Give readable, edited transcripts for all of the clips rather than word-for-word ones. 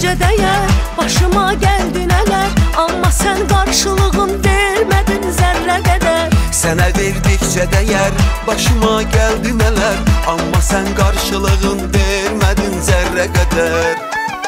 verdikcə dəyər, başıma gəldi nələr, amma sən qarşılığın vermədin zərrə qədər. Sənə verdikcə dəyər, başıma gəldi nələr, amma sən qarşılığın vermədin zərrə qədər.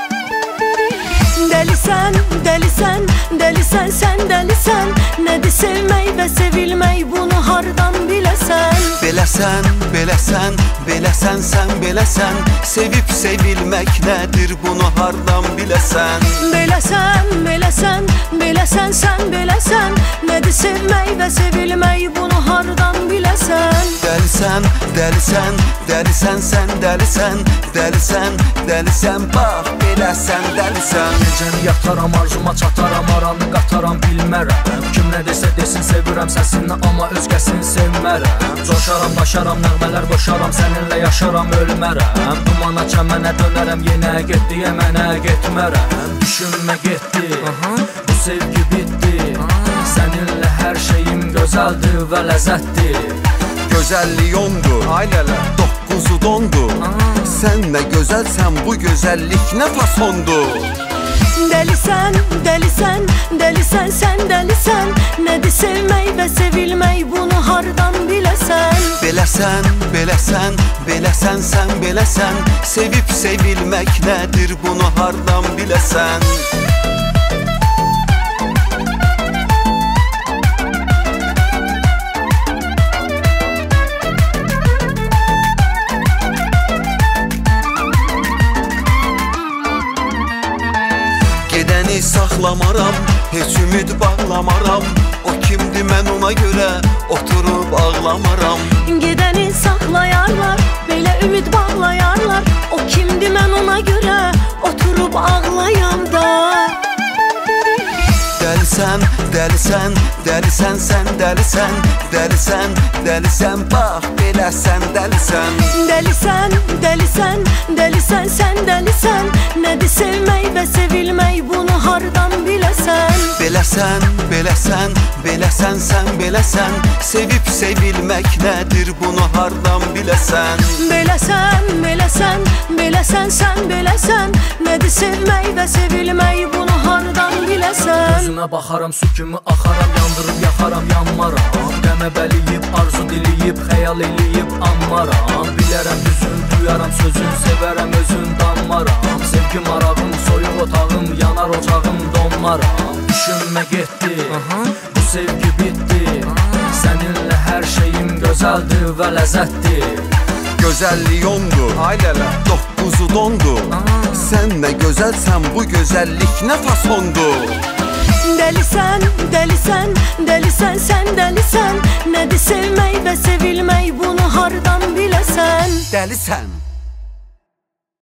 Dəlisən, dəlisən, dəlisən, sən dəlisən, nədir sevmək və sevilmək, bunu hardan biləsən? Beləsən, beləsən, beləsən, sən beləsən, sevib sevilmək nədir, bunu hardan biləsən? Beləsən, beləsən, beləsən, sən beləsən, nədir sevmək və sevilmək, bunu hardan biləsən? Dəlisən, dəlisən, dəlisən, sən dəlisən, dəlisən, dəlisən, bax beləsən, dəlisən. Necəni yataram, arzuma çataram, aranı qataram, bilmərəm. Kim nə desə desin, sevirəm səsini, amma özgəsini sevmərəm. Coşaram, daşaram, nəğmələr qoşaram, səninlə yaşaram, ölmərəm. Dumana çəmənə dönərəm, yenə get deyə mənə getmərəm. Düşünmə getdi, bu sevgi bitdi. Səninlə hər şeyim gözəldir və ləzzətdir. Gözəllik ondur, ailələ, 9'u dondu. Sən nə gözəlsən, bu gözəllik nə fasondur. Dəlisən, dəlisən, dəlisən, sən dəlisən, nədir sevmək və sevilmək, bunu hardan biləsən? Beləsən, beləsən, beləsən, sən beləsən, sevib sevilmək nədir, bunu hardan biləsən? Gedəni saxlamaram, heç ümid bağlamaram. O kimdir, mən ona görə oturub ağlamaram. Gedəni saxlayarlar, belə ümid bağlayarlar. O kimdir, mən ona görə oturub ağlayam da. Dəlisən, dəlisən, dəlisən, sən dəlisən, dəlisən, dəlisən, bax beləsən, dəlisən. Dəlisən, dəlisən, dəlisən, sən dəlisən, nədir sevmək və sevilmək, bunu hardan biləsən? Beləsən, beləsən, beləsən, sən beləsən, sevib sevilmək nədir, bunu hardan biləsən? Beləsən, beləsən, beləsən, sən beləsən, nədir sevmək və sevilmək, bunu hardan biləsən? Gözünə baxaram, su kimi axaram, yandırıb yaxaram, yanmaram. Qəmə bəliyib, arzu diliyib, xəyal eləyib, anmaram. Bilərəm düzün, duyaram sözün, sevərəm özün, danmaram. Sevgi marağım, soyuq otağım, yanar ocağım, donmaram. Düşünmə getdi, bu sevgi bitdi. Səninlə hər şeyim gözəldir və ləzzətdir. Gözəllik ondur, ailələ, 9'u dondu. Sən nə gözəlsən, bu gözəllik nə fasondur. Dəlisən, dəlisən, dəlisən, sən dəlisən, nədir sevmək və sevilmək, bunu hardan biləsən? Dəlisən.